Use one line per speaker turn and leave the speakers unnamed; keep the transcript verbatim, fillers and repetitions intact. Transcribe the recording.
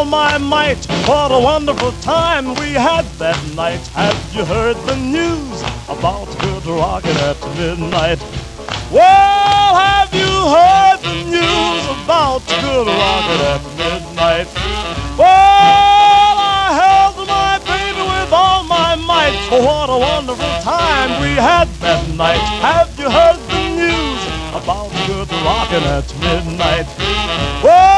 my might. What a wonderful time we had that night. Have you heard the news about good rockin' at midnight? Well, have you heard the news about good rockin' at midnight? Well, I held my baby with all my might. What a wonderful time we had that night. Have you heard the news about good rockin' at midnight? Well,